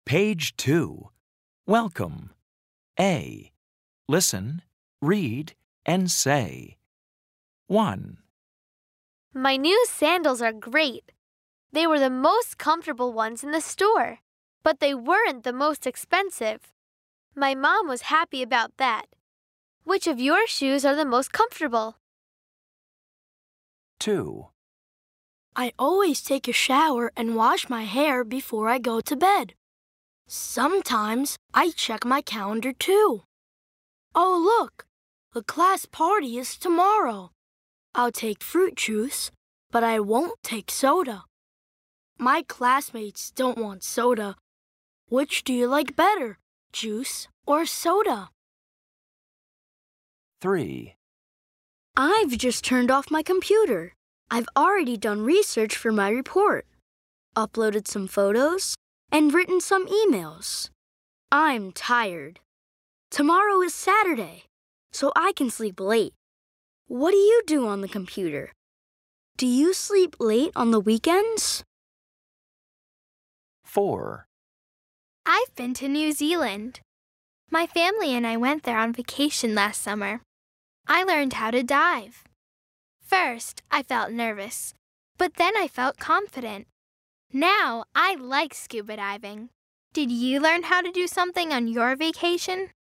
Page 2. Welcome. A. Listen, read, and say. 1. My new sandals are great. They were the most comfortable ones in the store, but they weren't the most expensive. My mom was happy about that. Which of your shoes are the most comfortable? 2. I always take a shower and wash my hair before I go to bed. Sometimes I check my calendar too. Oh, look! The class party is tomorrow. I'll take fruit juice, but I won't take soda. My classmates don't want soda. Which do you like better, juice or soda? 3. I've just turned off my computer. I've already done research for my report, uploaded some photos, and written some emails. I'm tired. Tomorrow is Saturday, so I can sleep late. What do you do on the computer? Do you sleep late on the weekends? 4. I've been to New Zealand. My family and I went there on vacation last summer. I learned how to dive. First, I felt nervous, but then I felt confident. Now, I like scuba diving. Did you learn how to do something on your vacation?